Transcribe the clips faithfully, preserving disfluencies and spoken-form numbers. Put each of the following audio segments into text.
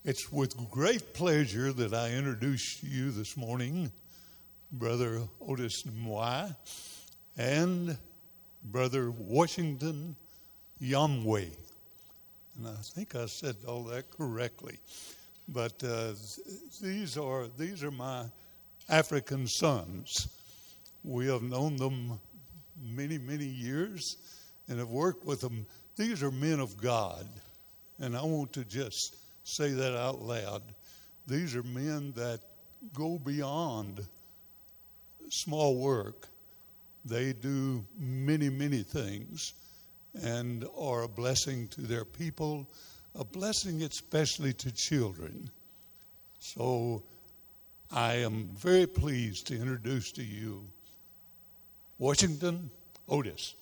It's with great pleasure that I introduce to you this morning Brother Otis Mwai and Brother Washington Yamwe. And I think I said all that correctly. But uh, these are these are my African sons. We have known them many, many years and have worked with them. These are men of God. And I want to just say that out loud. These are men that go beyond small work. They do many, many things and are a blessing to their people, a blessing especially to children. So I am very pleased to introduce to you Washington Otis.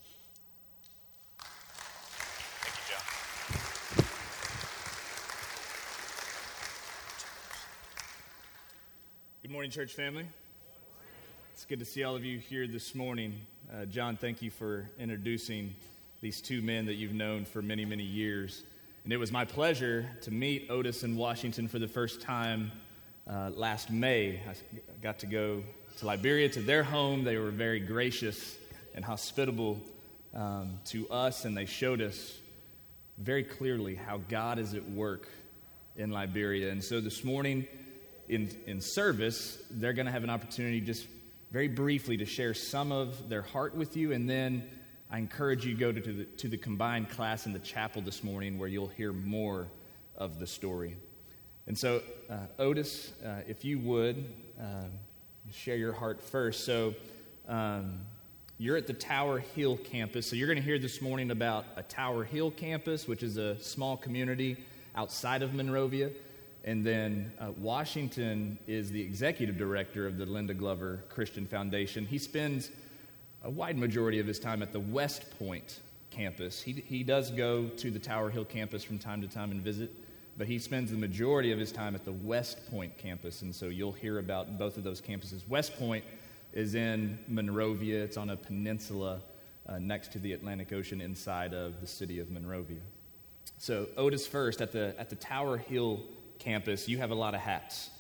Good morning, church family. It's good to see all of you here this morning. Uh, John, thank you for introducing these two men that you've known for many, many years. And it was my pleasure to meet Otis and Washington for the first time uh, last May. I got to go to Liberia, to their home. They were very gracious and hospitable um, to us, and they showed us very clearly how God is at work in Liberia. And so this morning, In, in service, they're going to have an opportunity just very briefly to share some of their heart with you, and then I encourage you to go to, to, the, to the combined class in the chapel this morning where you'll hear more of the story. And so, uh, Otis, uh, if you would, uh, share your heart first. So, um, you're at the Tower Hill campus, so you're going to hear this morning about a Tower Hill campus, which is a small community outside of Monrovia. And then uh, Washington is the executive director of the Linda Glover Christian Foundation. He spends a wide majority of his time at the West Point campus. He he does go to the Tower Hill campus from time to time and visit, but he spends the majority of his time at the West Point campus, and so you'll hear about both of those campuses. West Point is in Monrovia. It's on a peninsula uh, next to the Atlantic Ocean inside of the city of Monrovia. So Otis first, at the at the Tower Hill campus, you have a lot of hats.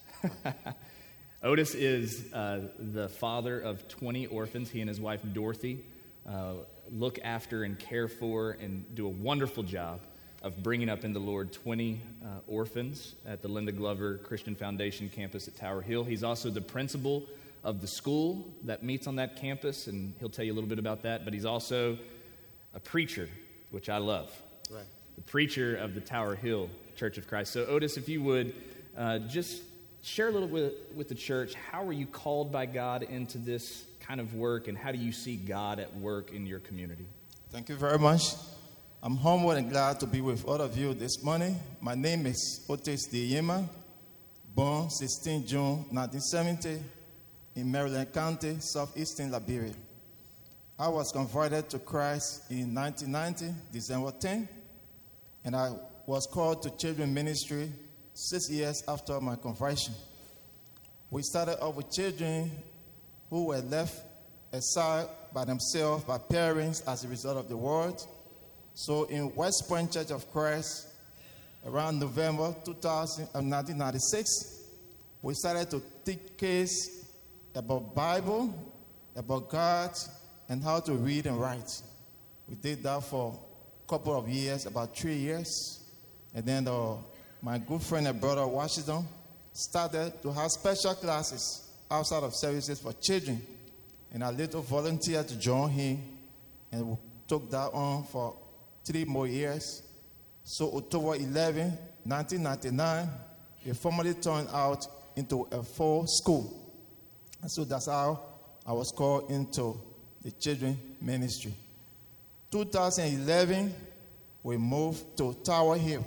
Otis is uh, the father of twenty orphans. He and his wife Dorothy uh, look after and care for and do a wonderful job of bringing up in the Lord twenty uh, orphans at the Linda Glover Christian Foundation campus at Tower Hill. He's also the principal of the school that meets on that campus, and he'll tell you a little bit about that, but he's also a preacher, which I love. Right. The preacher of the Tower Hill Church of Christ. So, Otis, if you would, uh, just share a little with, with the church. How were you called by God into this kind of work, and how do you see God at work in your community? Thank you very much. I'm humbled and glad to be with all of you this morning. My name is Otis Deyema, born sixteenth of June nineteen seventy in Maryland County, southeastern Liberia. I was converted to Christ in nineteen ninety, December tenth, and I was called to children's ministry six years after my conversion. We started off with children who were left aside by themselves, by parents, as a result of the world. So in West Point Church of Christ, around November two thousand, nineteen ninety-six, we started to teach kids about Bible, about God, and how to read and write. We did that for a couple of years, about three years. And then uh, my good friend and brother Washington started to have special classes outside of services for children. And I later volunteered to join him, and we took that on for three more years. So October eleventh, nineteen ninety-nine, it formally turned out into a full school. And so that's how I was called into the children's ministry. twenty eleven, we moved to Tower Hill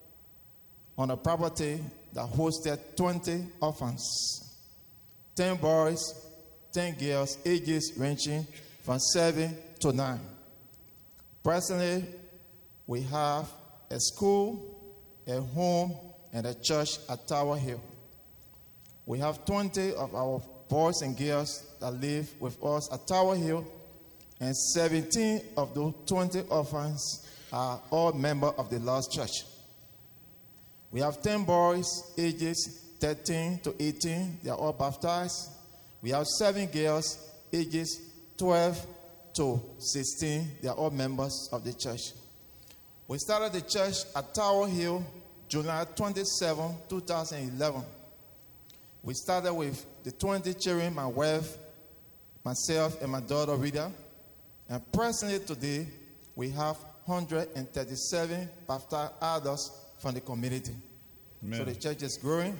on a property that hosted twenty orphans, ten boys, ten girls, ages ranging from seven to nine. Presently, we have a school, a home, and a church at Tower Hill. We have twenty of our boys and girls that live with us at Tower Hill, and seventeen of those twenty orphans are all members of the Lord's Church. We have ten boys, ages thirteen to eighteen. They are all baptized. We have seven girls, ages twelve to sixteen. They are all members of the church. We started the church at Tower Hill, July twenty-seventh, twenty eleven. We started with the twenty children, my wife, myself, and my daughter Rita. And presently today, we have one hundred thirty-seven baptized adults from the community. Amen. So the church is growing.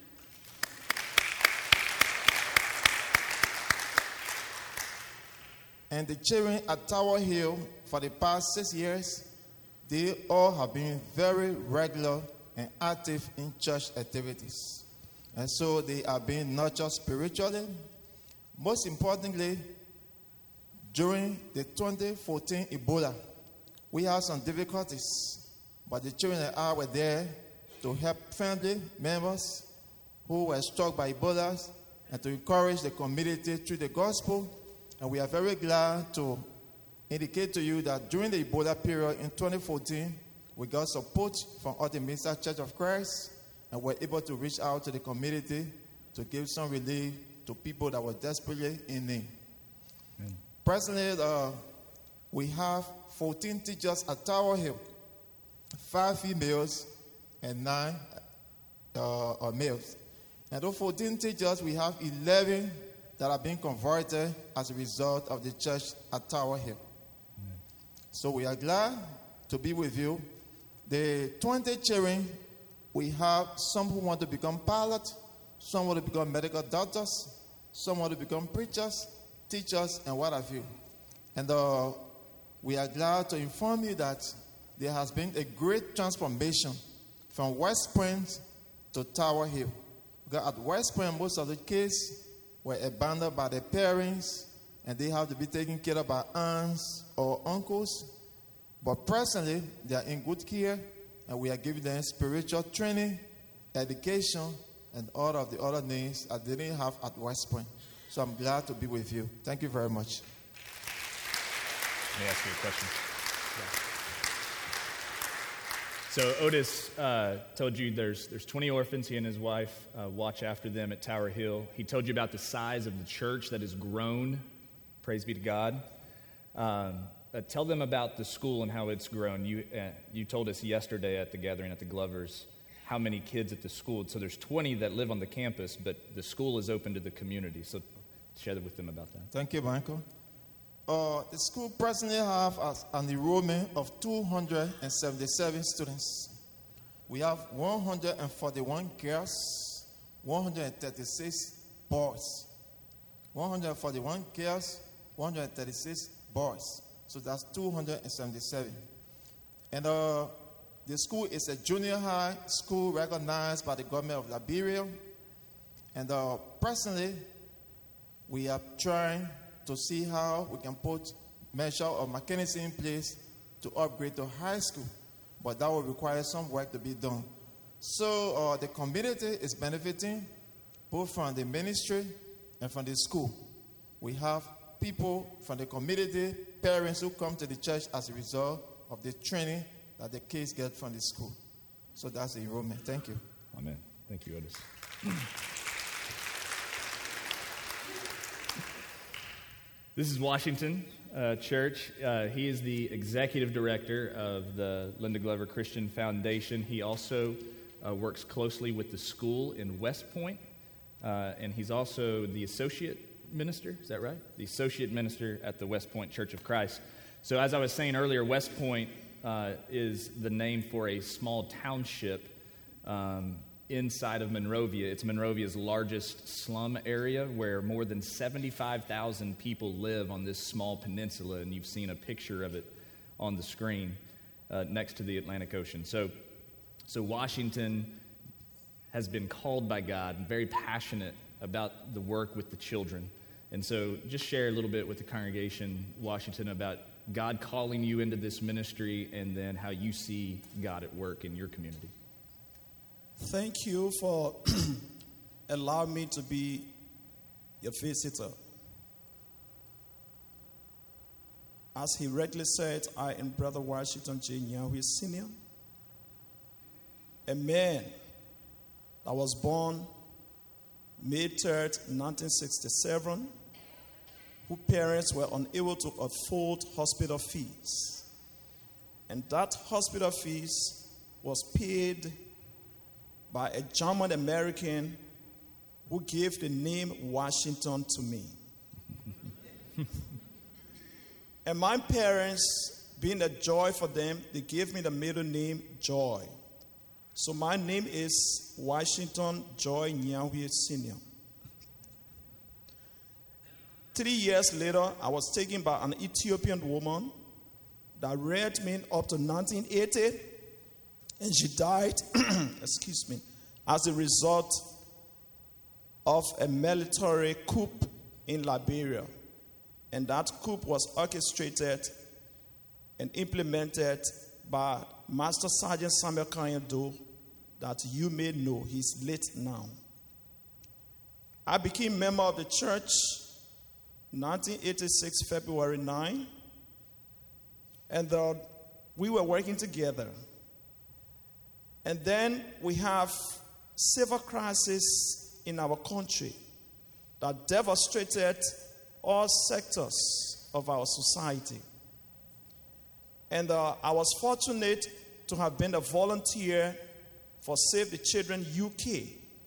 And the children at Tower Hill, for the past six years, they all have been very regular and active in church activities. And so they are being nurtured spiritually. Most importantly, during the twenty fourteen Ebola, we had some difficulties, but the children and I were there to help family members who were struck by Ebola and to encourage the community through the gospel. And we are very glad to indicate to you that during the Ebola period in twenty fourteen, we got support from all the Minister Church of Christ, and were able to reach out to the community to give some relief to people that were desperately in need. Amen. Presently, uh, we have fourteen teachers at Tower Hill, five females and nine uh, males. And those fourteen teachers, we have eleven that are being converted as a result of the church at Tower Hill. Amen. So we are glad to be with you. The twenty children, we have some who want to become pilots, some want to become medical doctors, some want to become preachers, teachers, and what have you. And uh, we are glad to inform you that there has been a great transformation from West Point to Tower Hill. Because at West Point, most of the kids were abandoned by their parents, and they have to be taken care of by aunts or uncles. But presently, they are in good care, and we are giving them spiritual training, education, and all of the other things that they didn't have at West Point. So I'm glad to be with you. Thank you very much. Let me ask you a question. Yeah. So Otis uh, told you there's there's twenty orphans. He and his wife uh, watch after them at Tower Hill. He told you about the size of the church that has grown. Praise be to God. Um, uh, tell them about the school and how it's grown. You uh, you told us yesterday at the gathering at the Glovers how many kids at the school. So there's twenty that live on the campus, but the school is open to the community. So share with them about that. Thank you, Michael. Uh, the school presently have an enrollment of two hundred seventy-seven students. We have one hundred forty-one girls, one hundred thirty-six boys. one hundred forty-one girls, one hundred thirty-six boys. So that's two hundred seventy-seven. And uh, the school is a junior high school recognized by the government of Liberia. And uh, presently, we are trying to see how we can put measure of mechanism in place to upgrade to high school. But that will require some work to be done. So uh, the community is benefiting both from the ministry and from the school. We have people from the community, parents who come to the church as a result of the training that the kids get from the school. So that's the enrollment. Thank you. Amen. Thank you, Otis. This is Washington uh, Church. Uh, he is the executive director of the Linda Glover Christian Foundation. He also uh, works closely with the school in West Point, uh, and he's also the associate minister. Is that right? The associate minister at the West Point Church of Christ. So as I was saying earlier, West Point uh, is the name for a small township um, inside of Monrovia. It's Monrovia's largest slum area where more than seventy-five thousand people live on this small peninsula, and you've seen a picture of it on the screen uh, next to the Atlantic Ocean. So, so Washington has been called by God and very passionate about the work with the children. And so just share a little bit with the congregation, Washington, about God calling you into this ministry and then how you see God at work in your community. Thank you for allowing me to be your visitor. As he rightly said, I am Brother Washington J. Nyawe Senior, a man that was born May third, nineteen sixty-seven, whose parents were unable to afford hospital fees. And that hospital fees was paid by a German American who gave the name Washington to me. And my parents, being a joy for them, they gave me the middle name Joy. So my name is Washington Joy Nyahwe Senior Three years later, I was taken by an Ethiopian woman that reared me up to nineteen eighty, and she died, excuse me, as a result of a military coup in Liberia. And that coup was orchestrated and implemented by Master Sergeant Samuel Kanyado, that you may know. He's late now. I became member of the church nineteen eighty-six, February ninth, and uh, we were working together. And then we have civil crisis in our country that devastated all sectors of our society. And uh, I was fortunate to have been a volunteer for Save the Children U K.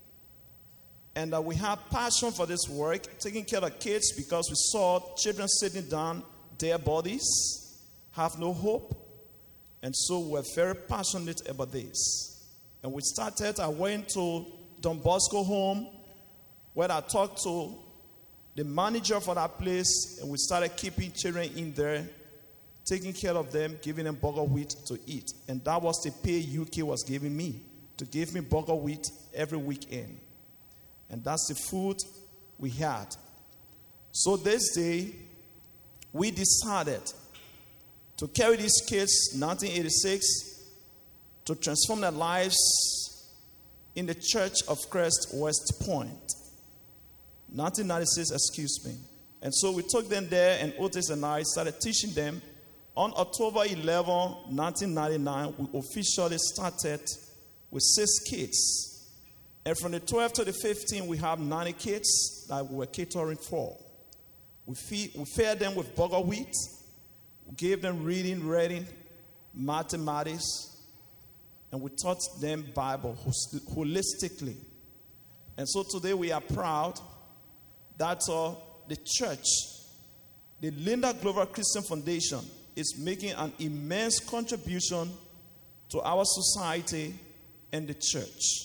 And uh, we have passion for this work, taking care of kids, because we saw children sitting down, their bodies have no hope. And so we're very passionate about this. And we started, I went to Don Bosco Home, where I talked to the manager for that place, and we started keeping children in there, taking care of them, giving them burger wheat to eat. And that was the pay U K was giving me, to give me burger wheat every weekend. And that's the food we had. So this day, we decided to carry these kids, nineteen eighty-six, to transform their lives in the Church of Christ West Point. nineteen ninety-six, excuse me. And so we took them there, and Otis and I started teaching them. On October eleventh, nineteen ninety-nine, we officially started with six kids. And from the twelfth to the fifteenth, we have ninety kids that we were catering for. We, feed, we fed them with burger wheat. We gave them reading, writing, mathematics, and we taught them Bible holistically. And so today we are proud that uh, the church, the Linda Glover Christian Foundation, is making an immense contribution to our society and the church.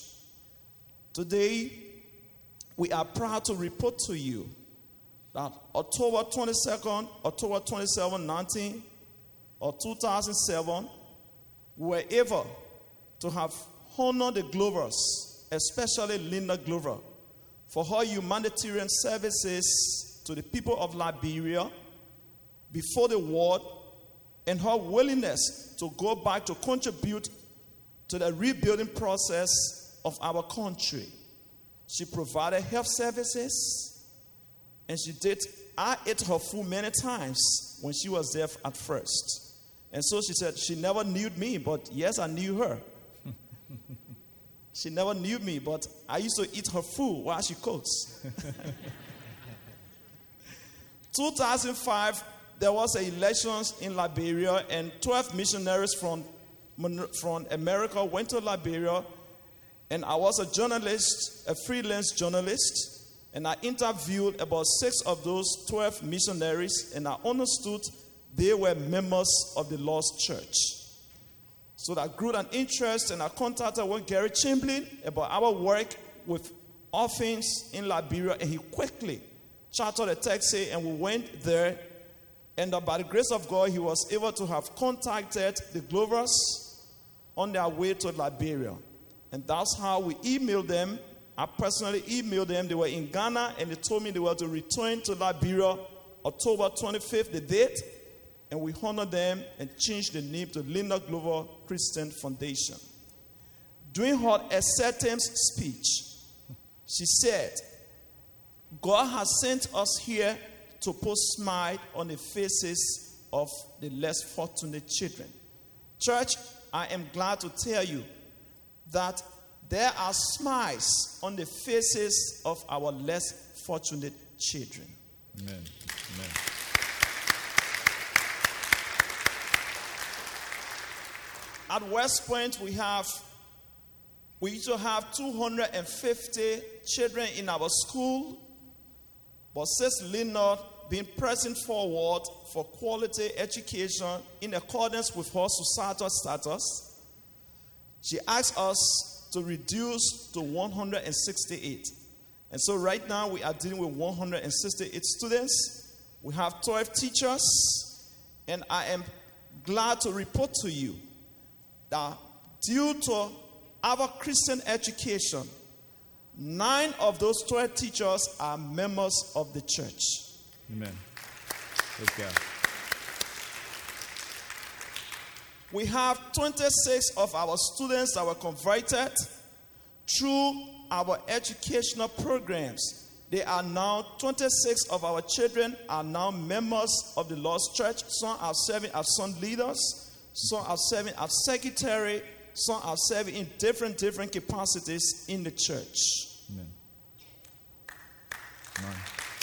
Today, we are proud to report to you that October twenty-second, October twenty-seventh, nineteen, or two thousand seven, we were able to have honored the Glovers, especially Linda Glover, for her humanitarian services to the people of Liberia before the war, and her willingness to go back to contribute to the rebuilding process of our country. She provided health services, and she did. I ate her food many times when she was there at first. And so she said she never knew me, but yes, I knew her. She never knew me, but I used to eat her food while she cooks. two thousand five, there was an elections in Liberia, and twelve missionaries from, from America went to Liberia. And I was a journalist, a freelance journalist, and I interviewed about six of those twelve missionaries, and I understood they were members of the Lost Church. So that grew an interest, and I contacted one Gary Chamberlain about our work with orphans in Liberia, and he quickly chartered a taxi, and we went there. And by the grace of God, he was able to have contacted the Glovers on their way to Liberia. And that's how we emailed them. I personally emailed them. They were in Ghana, and they told me they were to return to Liberia October twenty-fifth, the date. And we honored them and changed the name to Linda Glover Christian Foundation. During her acceptance speech, she said, God has sent us here to put smile on the faces of the less fortunate children. Church, I am glad to tell you that there are smiles on the faces of our less fortunate children. Amen. Amen. At West Point, we have we used to have two hundred fifty children in our school, but since Leonard been pressing forward for quality education in accordance with her societal status, she asked us to reduce to one hundred sixty-eight. And so right now we are dealing with one hundred sixty-eight students. We have twelve teachers, and I am glad to report to you that due to our Christian education, nine of those twelve teachers are members of the church. Amen. Praise God. We have twenty-six of our students that were converted through our educational programs. They are now, twenty-six of our children are now members of the Lord's church. Some are serving as son leaders. Some are serving as secretary. Some are serving in different, different capacities in the church. Amen. Amen.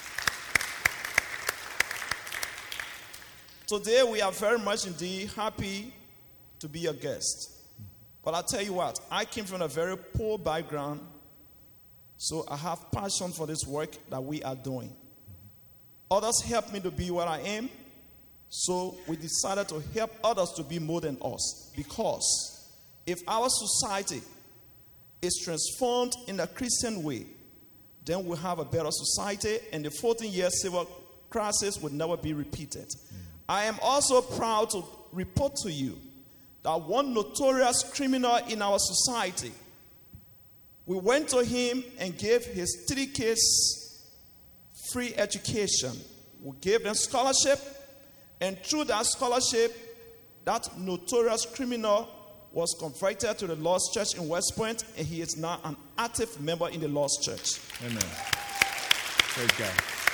Today we are very much indeed happy to be your guest. But I'll tell you what, I came from a very poor background, so I have passion for this work that we are doing. Others helped me to be what I am, so we decided to help others to be more than us. Because if our society is transformed in a Christian way, then we'll have a better society, and the fourteen-year civil crisis would never be repeated. Mm. I am also proud to report to you that one notorious criminal in our society, we went to him and gave his three kids free education. We gave them scholarship, and through that scholarship, that notorious criminal was converted to the Lord's Church in West Point, and he is now an active member in the Lord's Church. Amen. Praise God.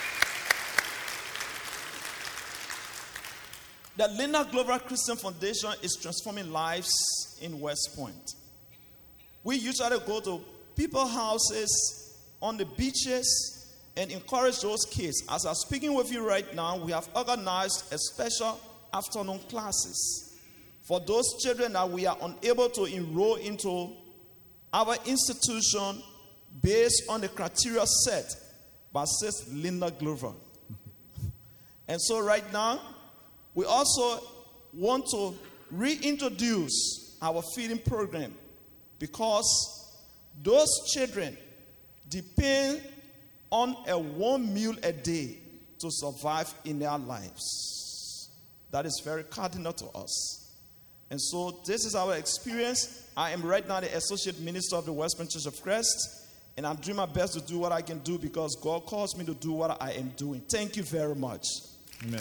The Linda Glover Christian Foundation is transforming lives in West Point. We usually go to people's houses, on the beaches, and encourage those kids. As I'm speaking with you right now, we have organized a special afternoon classes for those children that we are unable to enroll into our institution based on the criteria set by Sister Linda Glover. And so right now, we also want to reintroduce our feeding program because those children depend on a one meal a day to survive in their lives. That is very cardinal to us. And so this is our experience. I am right now the Associate Minister of the West Point Church of Christ, and I'm doing my best to do what I can do because God calls me to do what I am doing. Thank you very much. Amen.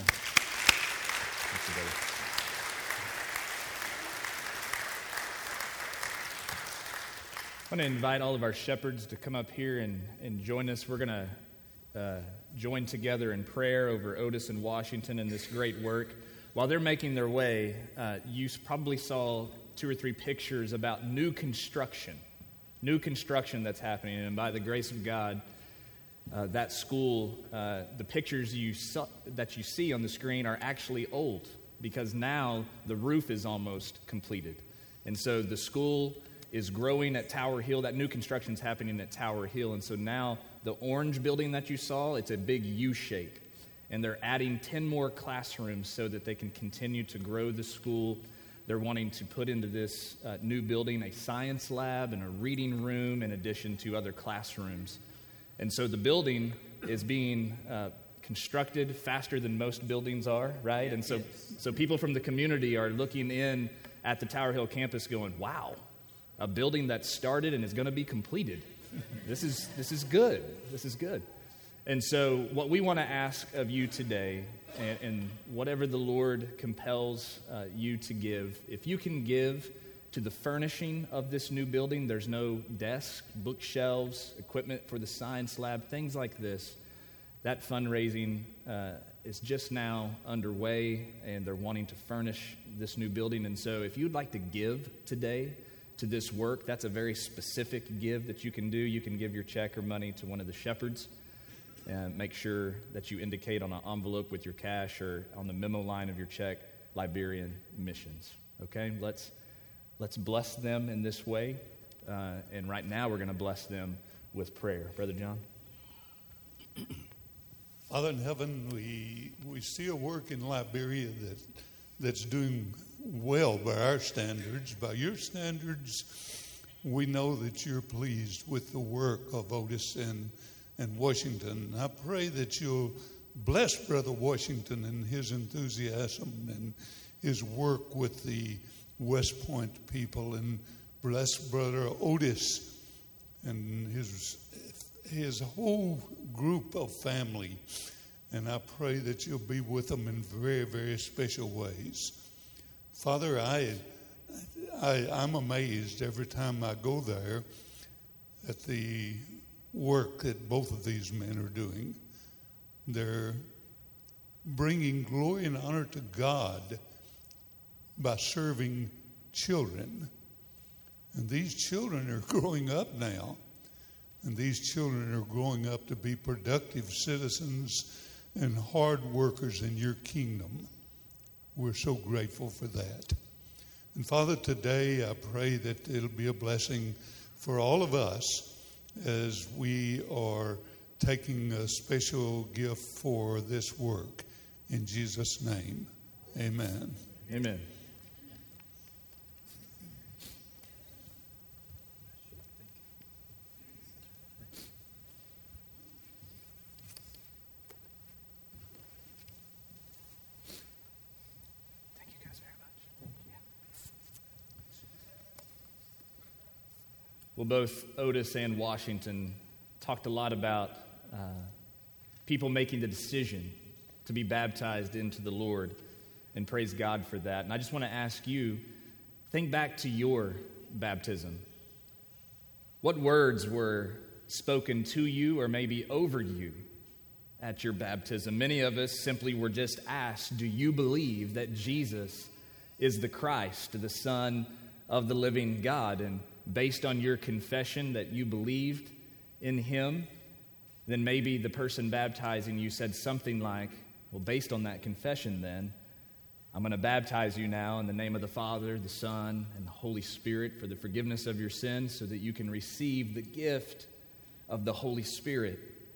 I want to invite all of our shepherds to come up here and, and join us. We're going to uh, join together in prayer over Otis and Washington and this great work. While they're making their way, uh, you probably saw two or three pictures about new construction, new construction that's happening. And by the grace of God, uh, that school, uh, the pictures you saw, that you see on the screen are actually old because now the roof is almost completed. And so the school is growing at Tower Hill. That new construction is happening at Tower Hill. And so now the orange building that you saw, it's a big U shape. And they're adding ten more classrooms so that they can continue to grow the school. They're wanting to put into this uh, new building a science lab and a reading room in addition to other classrooms. And so the building is being uh, constructed faster than most buildings are, right? And so, so people from the community are looking in at the Tower Hill campus going, wow, a building that started and is going to be completed. This is this is good. This is good. And so what we want to ask of you today, and, and whatever the Lord compels uh, you to give, if you can give to the furnishing of this new building, there's no desk, bookshelves, equipment for the science lab, things like this. That fundraising uh, is just now underway, and they're wanting to furnish this new building. And so if you'd like to give today, to this work, that's a very specific give that you can do. You can give your check or money to one of the shepherds, and make sure that you indicate on an envelope with your cash or on the memo line of your check, Liberian Missions. Okay, let's let's bless them in this way, uh, and right now we're going to bless them with prayer. Brother John. Father in heaven, we we see a work in Liberia that that's doing well by our standards. By your standards, we know that you're pleased with the work of Otis and, and Washington. I pray that you'll bless Brother Washington and his enthusiasm and his work with the West Point people, and bless Brother Otis and his his whole group of family. And I pray that you'll be with them in very, very special ways. Father, I, I, I'm amazed every time I go there at the work that both of these men are doing. They're bringing glory and honor to God by serving children. And these children are growing up now. And these children are growing up to be productive citizens and hard workers in your kingdom. We're so grateful for that. And Father, today I pray that it'll be a blessing for all of us as we are taking a special gift for this work. In Jesus' name, amen. Amen. Well, both Otis and Washington talked a lot about uh, people making the decision to be baptized into the Lord, and praise God for that. And I just want to ask you, think back to your baptism. What words were spoken to you or maybe over you at your baptism? Many of us simply were just asked, do you believe that Jesus is the Christ, the Son of the living God? And based on your confession that you believed in him, then maybe the person baptizing you said something like, well, based on that confession then, I'm going to baptize you now in the name of the Father, the Son, and the Holy Spirit for the forgiveness of your sins so that you can receive the gift of the Holy Spirit.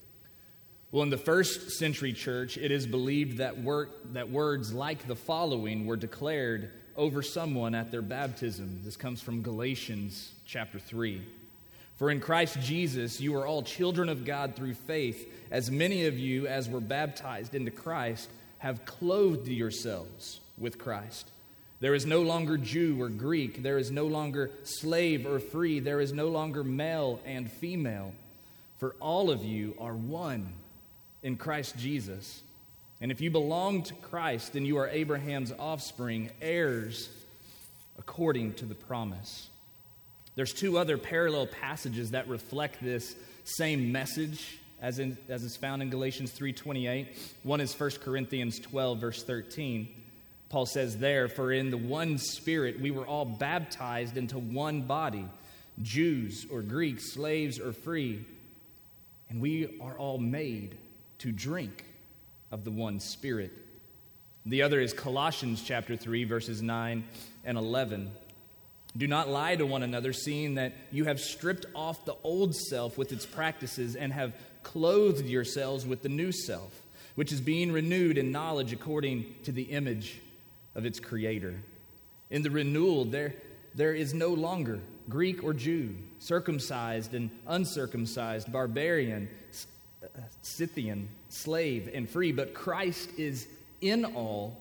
Well, in the first century church, it is believed that, wor- that words like the following were declared over someone at their baptism. This comes from Galatians chapter three. For in Christ Jesus you are all children of God through faith, as many of you as were baptized into Christ have clothed yourselves with Christ. There is no longer Jew or Greek. There is no longer slave or free. There is no longer male and female. For all of you are one in Christ Jesus. And if you belong to Christ, then you are Abraham's offspring, heirs according to the promise. There's two other parallel passages that reflect this same message as, in, as is found in Galatians three twenty-eight. One is First Corinthians twelve, verse thirteen. Paul says there, for in the one Spirit we were all baptized into one body, Jews or Greeks, slaves or free, and we are all made to drink of the one Spirit. The other is Colossians chapter three, verses nine and eleven. Do not lie to one another, seeing that you have stripped off the old self with its practices and have clothed yourselves with the new self, which is being renewed in knowledge according to the image of its creator. In the renewal, there, there is no longer Greek or Jew, circumcised and uncircumcised, barbarian, Scythian, slave and free, but Christ is in all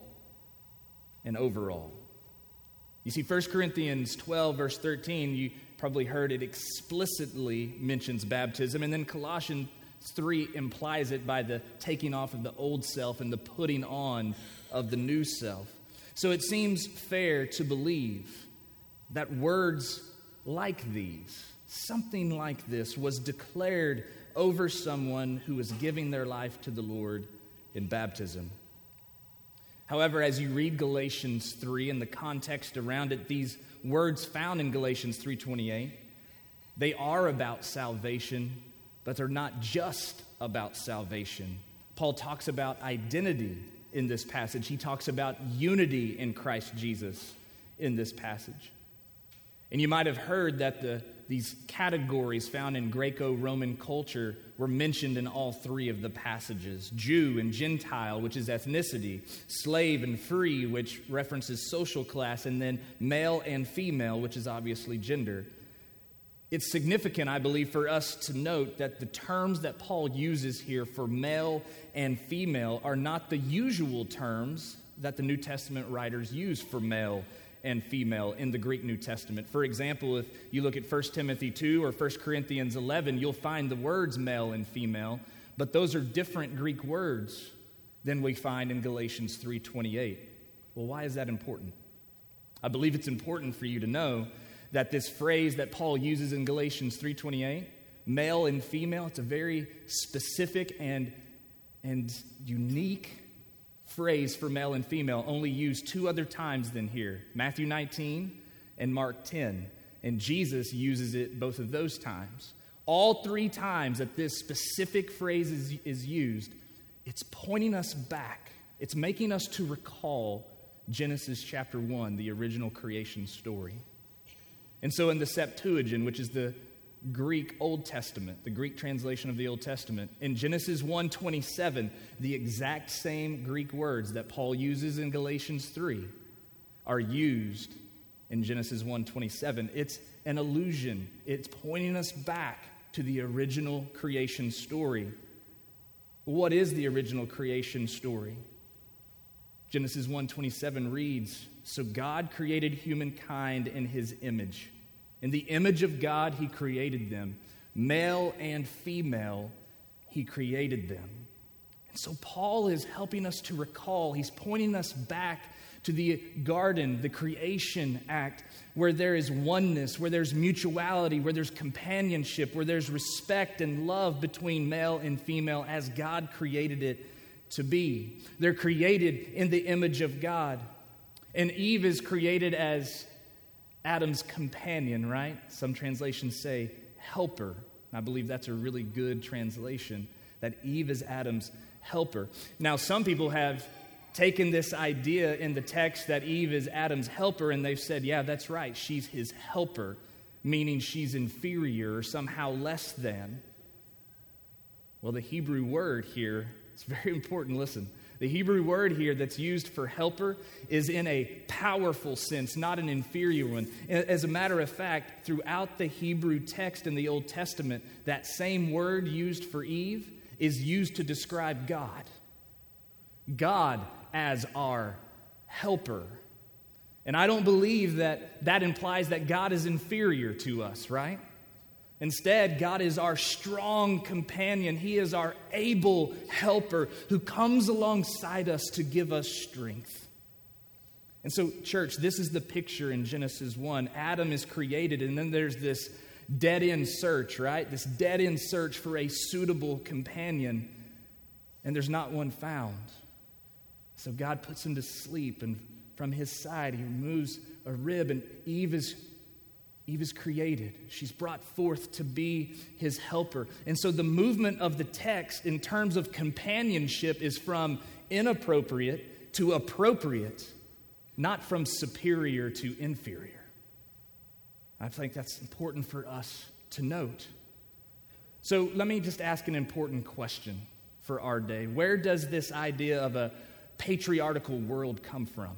and over all. You see, First Corinthians twelve, verse thirteen, you probably heard it explicitly mentions baptism, and then Colossians three implies it by the taking off of the old self and the putting on of the new self. So it seems fair to believe that words like these, something like this, was declared over someone who was giving their life to the Lord in baptism. However, as you read Galatians three and the context around it, these words found in Galatians three twenty-eight, they are about salvation, but they're not just about salvation. Paul talks about identity in this passage. He talks about unity in Christ Jesus in this passage. And you might have heard that the these categories found in Greco-Roman culture were mentioned in all three of the passages. Jew and Gentile, which is ethnicity, slave and free, which references social class, and then male and female, which is obviously gender. It's significant, I believe, for us to note that the terms that Paul uses here for male and female are not the usual terms that the New Testament writers use for male and female in the Greek New Testament. For example, if you look at First Timothy two or First Corinthians eleven, you'll find the words male and female, but those are different Greek words than we find in Galatians three twenty-eight. Well, why is that important? I believe it's important for you to know that this phrase that Paul uses in Galatians three twenty-eight, male and female, it's a very specific and, and unique phrase for male and female, only used two other times than here, Matthew nineteen and Mark ten. And Jesus uses it both of those times. All three times that this specific phrase is, is used, it's pointing us back. It's making us to recall Genesis chapter one, the original creation story. And so in the Septuagint, which is the Greek Old Testament, the Greek translation of the Old Testament, in Genesis one twenty-seven, the exact same Greek words that Paul uses in Galatians three are used in Genesis one twenty-seven. It's an allusion. It's pointing us back to the original creation story. What is the original creation story? Genesis one twenty-seven reads, "So God created humankind in his image. In the image of God, he created them. Male and female, he created them." And so Paul is helping us to recall. He's pointing us back to the garden, the creation act, where there is oneness, where there's mutuality, where there's companionship, where there's respect and love between male and female as God created it to be. They're created in the image of God. And Eve is created as Adam's companion, right? Some translations say helper. I believe that's a really good translation, that Eve is Adam's helper. Now, some people have taken this idea in the text that Eve is Adam's helper, and they've said, yeah, that's right, she's his helper, meaning she's inferior or somehow less than. Well, the Hebrew word here, it's very important, listen. The Hebrew word here that's used for helper is in a powerful sense, not an inferior one. As a matter of fact, throughout the Hebrew text in the Old Testament, that same word used for Eve is used to describe God. God as our helper. And I don't believe that that implies that God is inferior to us, right? Instead, God is our strong companion. He is our able helper who comes alongside us to give us strength. And so, church, this is the picture in Genesis one. Adam is created, and then there's this dead-end search, right? This dead-end search for a suitable companion, and there's not one found. So God puts him to sleep, and from his side, he removes a rib, and Eve is Eve is created. She's brought forth to be his helper. And so the movement of the text in terms of companionship is from inappropriate to appropriate, not from superior to inferior. I think that's important for us to note. So let me just ask an important question for our day. Where does this idea of a patriarchal world come from?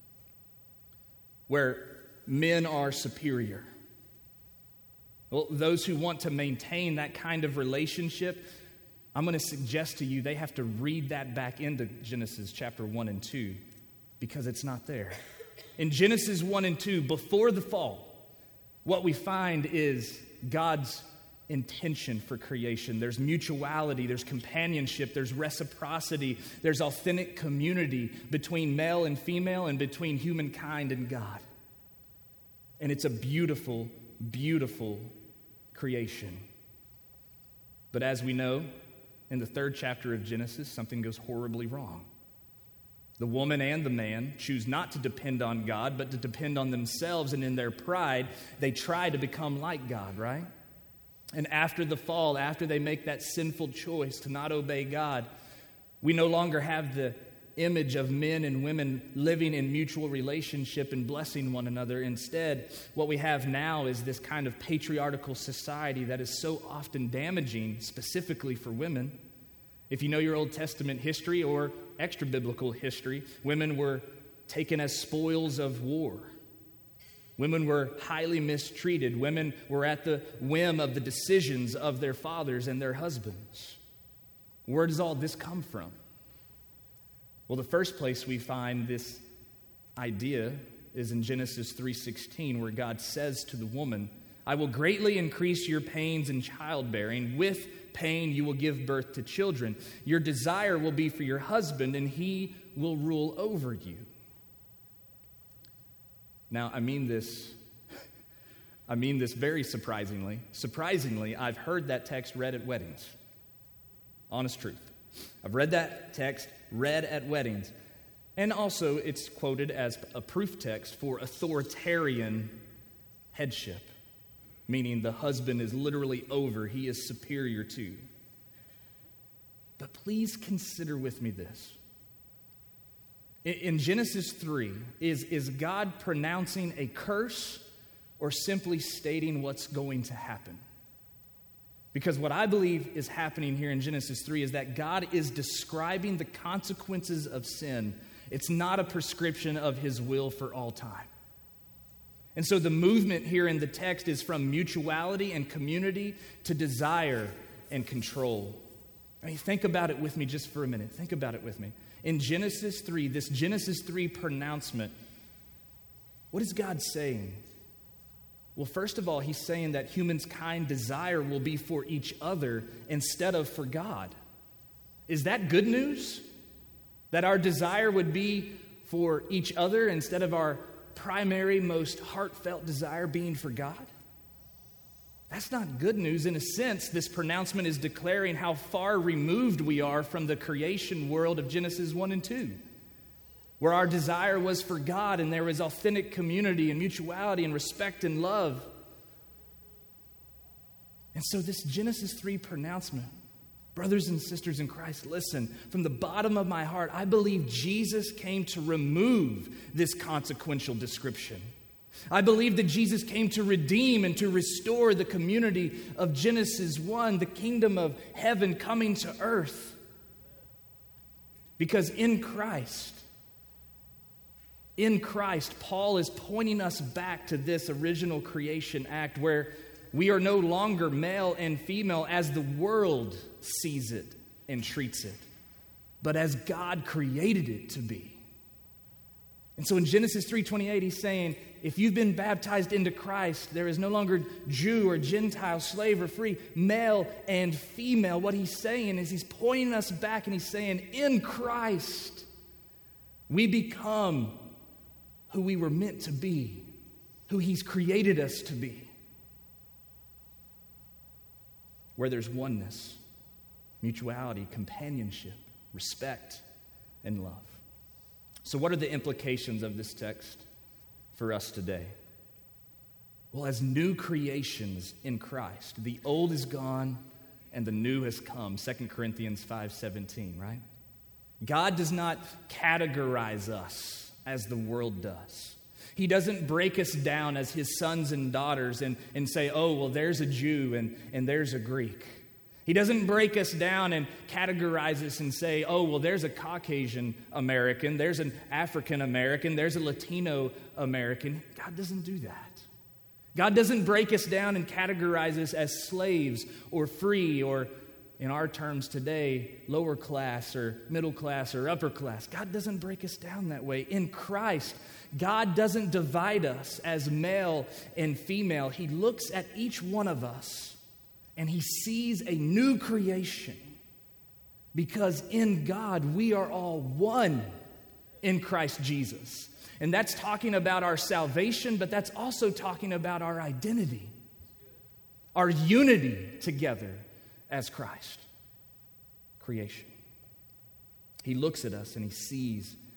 Where men are superior. Well, those who want to maintain that kind of relationship, I'm going to suggest to you they have to read that back into Genesis chapter one and two, because it's not there. In Genesis one and two, before the fall, what we find is God's intention for creation. There's mutuality, there's companionship, there's reciprocity, there's authentic community between male and female and between humankind and God. And it's a beautiful, beautiful creation. But as we know, in the third chapter of Genesis, something goes horribly wrong. The woman and the man choose not to depend on God, but to depend on themselves, and in their pride, they try to become like God, right? And after the fall, after they make that sinful choice to not obey God, we no longer have the image of men and women living in mutual relationship and blessing one another. Instead, what we have now is this kind of patriarchal society that is so often damaging, specifically for women. If you know your Old Testament history or extra-biblical history, women were taken as spoils of war. Women were highly mistreated. Women were at the whim of the decisions of their fathers and their husbands. Where does all this come from? Well, the first place we find this idea is in Genesis three sixteen, where God says to the woman, "I will greatly increase your pains in childbearing. With pain you will give birth to children. Your desire will be for your husband, and he will rule over you." Now, I mean this, I mean this very surprisingly. Surprisingly, I've heard that text read at weddings. Honest truth. I've read that text read at weddings. And also, it's quoted as a proof text for authoritarian headship, meaning the husband is literally over, he is superior to. But please consider with me this. In Genesis three, is, is God pronouncing a curse or simply stating what's going to happen? Because what I believe is happening here in Genesis three is that God is describing the consequences of sin. It's not a prescription of his will for all time. And so the movement here in the text is from mutuality and community to desire and control. I mean, think about it with me just for a minute. Think about it with me. In Genesis three, this Genesis three pronouncement, what is God saying? Well, first of all, he's saying that humankind desire will be for each other instead of for God. Is that good news? That our desire would be for each other instead of our primary, most heartfelt desire being for God? That's not good news. In a sense, this pronouncement is declaring how far removed we are from the creation world of Genesis one and two, where our desire was for God and there was authentic community and mutuality and respect and love. And so this Genesis three pronouncement, brothers and sisters in Christ, listen, from the bottom of my heart, I believe Jesus came to remove this consequential description. I believe that Jesus came to redeem and to restore the community of Genesis one, the kingdom of heaven coming to earth. Because in Christ, in Christ, Paul is pointing us back to this original creation act where we are no longer male and female as the world sees it and treats it, but as God created it to be. And so in Genesis three twenty-eight, he's saying, if you've been baptized into Christ, there is no longer Jew or Gentile, slave or free, male and female. What he's saying is he's pointing us back and he's saying, in Christ, we become who we were meant to be, who he's created us to be. Where there's oneness, mutuality, companionship, respect, and love. So what are the implications of this text for us today? Well, as new creations in Christ, the old is gone and the new has come. Second Corinthians five seventeen, right? God does not categorize us as the world does. He doesn't break us down as his sons and daughters and, and say, oh, well, there's a Jew and, and there's a Greek. He doesn't break us down and categorize us and say, oh, well, there's a Caucasian American, there's an African American, there's a Latino American. God doesn't do that. God doesn't break us down and categorize us as slaves or free or, in our terms today, lower class or middle class or upper class. God doesn't break us down that way. In Christ, God doesn't divide us as male and female. He looks at each one of us and he sees a new creation, because in God we are all one in Christ Jesus. And that's talking about our salvation, but that's also talking about our identity, our unity together as Christ. Creation. He looks at us and he sees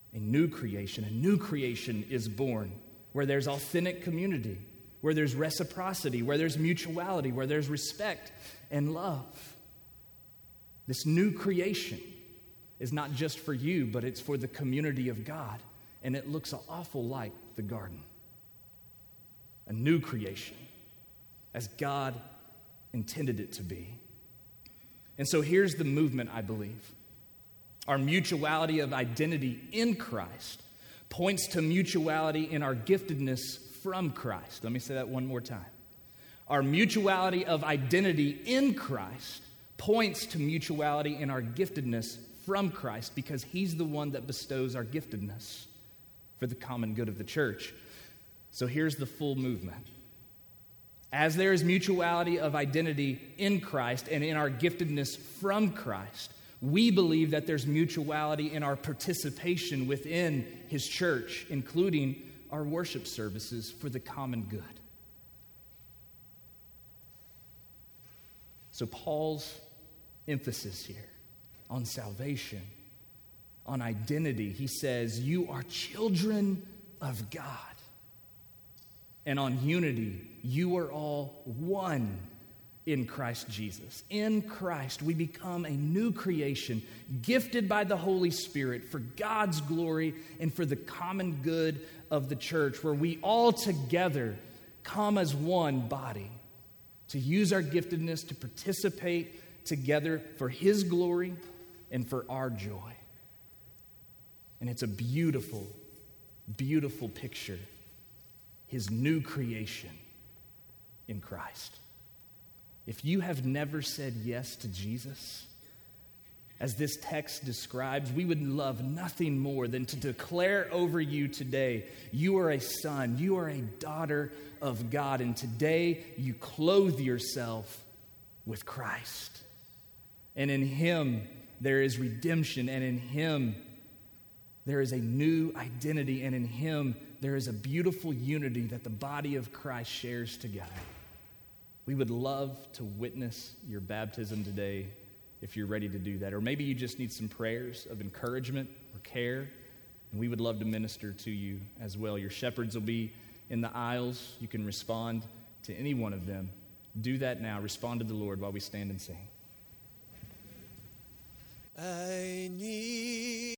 a new creation. A new creation is born where there's authentic community, where there's reciprocity, where there's mutuality, where there's respect and love. This new creation is not just for you, but it's for the community of God. And it looks awful like the garden. A new creation, as God intended it to be. And so here's the movement, I believe. Our mutuality of identity in Christ points to mutuality in our giftedness from Christ. Let me say that one more time. Our mutuality of identity in Christ points to mutuality in our giftedness from Christ, because He's the one that bestows our giftedness for the common good of the church. So here's the full movement. As there is mutuality of identity in Christ and in our giftedness from Christ, we believe that there's mutuality in our participation within His church, including our worship services for the common good. So Paul's emphasis here on salvation, on identity, he says, you are children of God. And on unity, you are all one in Christ Jesus. In Christ, we become a new creation, gifted by the Holy Spirit for God's glory and for the common good of the church, where we all together come as one body to use our giftedness to participate together for His glory and for our joy. And it's a beautiful, beautiful picture. His new creation in Christ. If you have never said yes to Jesus, as this text describes, we would love nothing more than to declare over you today, you are a son, you are a daughter of God, and today you clothe yourself with Christ. And in Him there is redemption, and in Him there is a new identity, and in Him there is a beautiful unity that the body of Christ shares together. We would love to witness your baptism today if you're ready to do that. Or maybe you just need some prayers of encouragement or care, and we would love to minister to you as well. Your shepherds will be in the aisles. You can respond to any one of them. Do that now. Respond to the Lord while we stand and sing. I need